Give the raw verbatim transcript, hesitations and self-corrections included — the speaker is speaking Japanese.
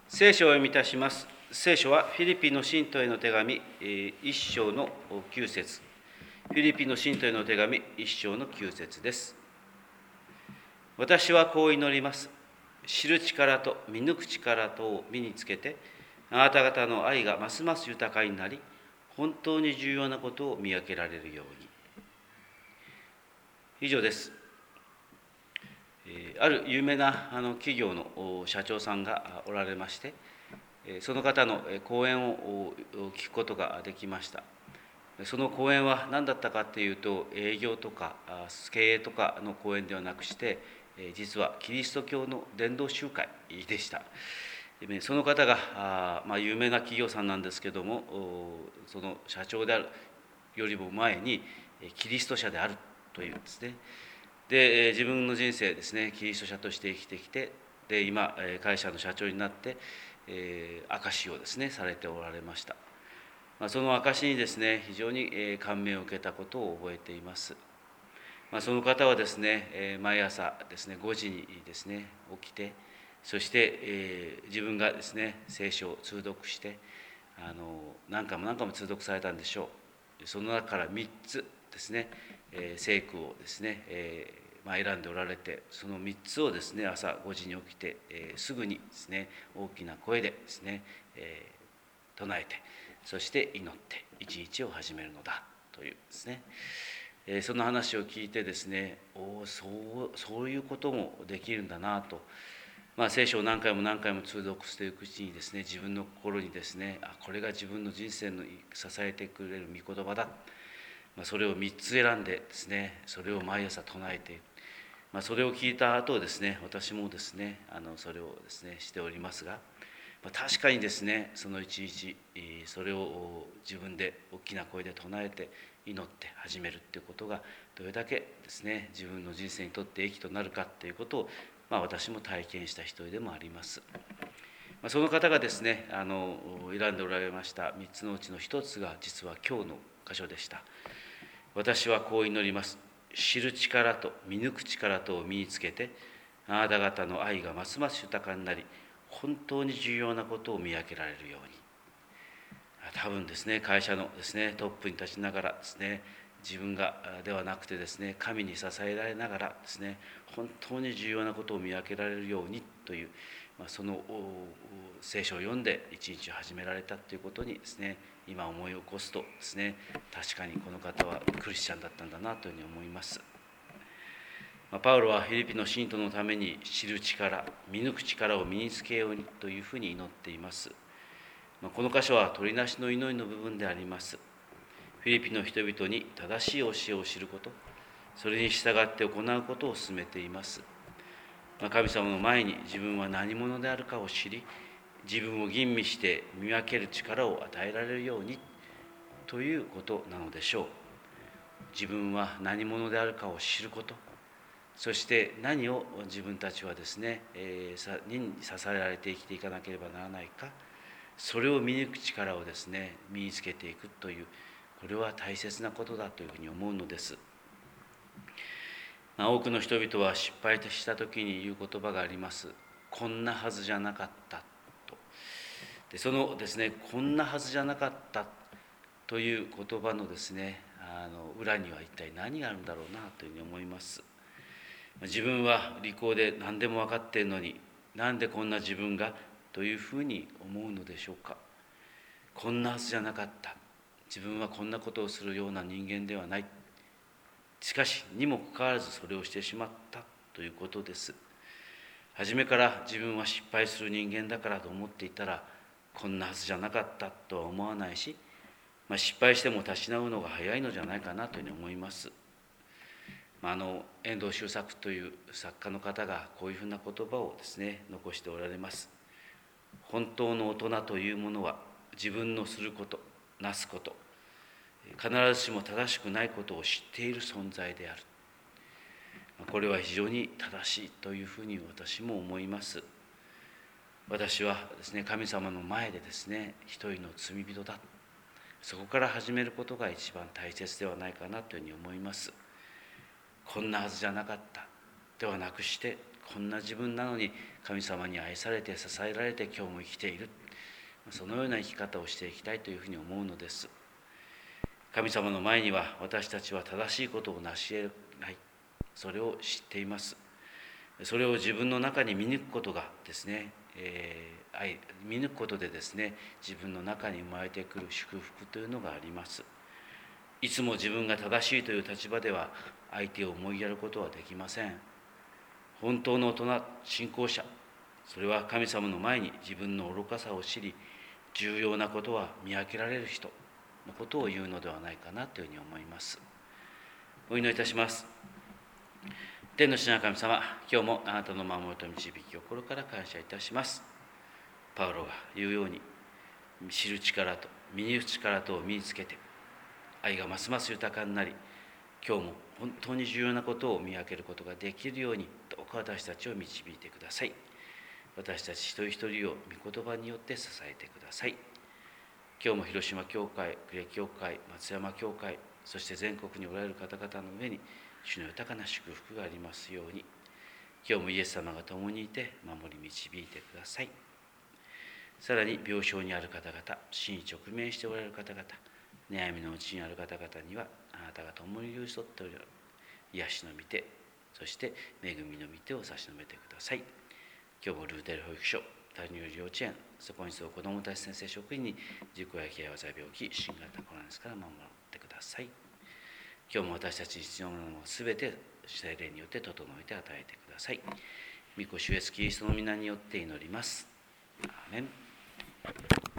聖書を読みいたします。聖書はフィリピンの信徒への手紙一章のきゅう節。フィリピンの信徒への手紙一章のきゅう節です。私はこう祈ります。知る力と見抜く力とを身につけて、あなた方の愛がますます豊かになり、本当に重要なことを見分けられるように。以上です。ある有名なあの企業の社長さんがおられまして、その方の講演を聞くことができました。その講演は何だったかというと、営業とか経営とかの講演ではなくして、実はキリスト教の伝道集会でした。その方が、まあ、有名な企業さんなんですけども、その社長であるよりも前にキリスト者であるというんですね。で、自分の人生ですね、キリスト者として生きてきて、で今会社の社長になって、えー、証しをですねされておられました。まあ、その証しにですね非常に感銘を受けたことを覚えています。まあ、その方はですね毎朝ですねごじにですね起きて、そして、えー、自分がですね聖書を通読してあの何回も何回も通読されたんでしょう。その中からみっつですね、えー、聖句をですね、えーまあ、選んでおられて、そのみっつをですね朝ごじに起きて、えー、すぐにですね大きな声でですね、えー、唱えて、そして祈って一日を始めるのだというですね、えー、その話を聞いてですね、おそうそういうこともできるんだなと、まあ、聖書を何回も何回も通読していくうちにですね、自分の心にですね、あこれが自分の人生の支えてくれる御言葉だ、まあ、それをみっつ選んでですね、それを毎朝唱えている。まあ、それを聞いた後ですね、私もですねあのそれをですねしておりますが、まあ、確かにですねその一日それを自分で大きな声で唱えて祈って始めるっていうことがどれだけですね自分の人生にとって益となるかっていうことを、まあ、私も体験した一人でもあります。まあ、その方がですねあの選んでおられましたみっつのうちのひとつが実は今日の箇所でした。私はこう祈ります。知る力と見抜く力とを身につけて、あなた方の愛がますます豊かになり、本当に重要なことを見分けられるように。多分ですね会社のですねトップに立ちながらですね、自分がではなくてですね神に支えられながらですね本当に重要なことを見分けられるようにという、まあ、その聖書を読んで一日を始められたということにですね今思い起こすとですね、確かにこの方はクリスチャンだったんだなというふうに思います。まあ、パウロはフィリピンの信徒のために知る力、見抜く力を身につけようにというふうに祈っています。まあ、この箇所は取りなしの祈りの部分であります。フィリピンの人々に正しい教えを知ること、それに従って行うことを進めています。まあ、神様の前に自分は何者であるかを知り、自分を吟味して見分ける力を与えられるようにということなのでしょう。自分は何者であるかを知ること、そして何を自分たちはですね、えー、に支えられて生きていかなければならないか、それを見抜く力をですね身につけていくという、これは大切なことだというふうに思うのです。まあ、多くの人々は失敗した時に言う言葉があります。こんなはずじゃなかったと。でそのですねこんなはずじゃなかったという言葉のですねあの裏には一体何があるんだろうなというふうに思います。自分は利口で何でも分かっているのに、なんでこんな自分がというふうに思うのでしょうか。こんなはずじゃなかった、自分はこんなことをするような人間ではない、しかしにもかかわらずそれをしてしまったということです。初めから自分は失敗する人間だからと思っていたら、こんなはずじゃなかったとは思わないし、まあ、失敗しても立ち直るのが早いのじゃないかなというふうに思います。まあ、あの遠藤周作という作家の方がこういうふうな言葉をですね残しておられます。本当の大人というものは自分のすること、なすこと、必ずしも正しくないことを知っている存在である。これは非常に正しいというふうに私も思います。私はですね神様の前でですね一人の罪人だ、そこから始めることが一番大切ではないかなというふうに思います。こんなはずじゃなかったではなくして、こんな自分なのに神様に愛されて支えられて今日も生きている、そのような生き方をしていきたいというふうに思うのです。神様の前には私たちは正しいことを成し得ない、それを知っています。それを自分の中に見抜くことがですね、えー、愛見抜くことでですね、自分の中に生まれてくる祝福というのがあります。いつも自分が正しいという立場では相手を思いやることはできません。本当の大人、信仰者、それは神様の前に自分の愚かさを知り、重要なことは見分けられる人のことを言うのではないかなというふうに思います。お祈りいたします。天の父なる神様、今日もあなたの守りと導きを心から感謝いたします。パウロが言うように、知る力と見抜く力とを身につけて、愛がますます豊かになり、今日も本当に重要なことを見分けることができるように、どうか私たちを導いてください。私たち一人一人を御言葉によって支えてください。今日も広島教会、呉教会、松山教会、そして全国におられる方々の上に主の豊かな祝福がありますように、今日もイエス様が共にいて守り導いてください。さらに病床にある方々、死に直面しておられる方々、悩みのうちにある方々にはあなたが共に寄り添っておられる癒しの御手、そして恵みの御手を差し伸べてください。今日もルーテル保育所、谷入幼稚園、そこに住む子どもたち先生職員に事故や怪我、病気、新型コロナですから守ってください。今日も私たちに必要なものをすべて主体霊によって整えて与えてください。御子主イエスキリストの皆によって祈ります。アーメン。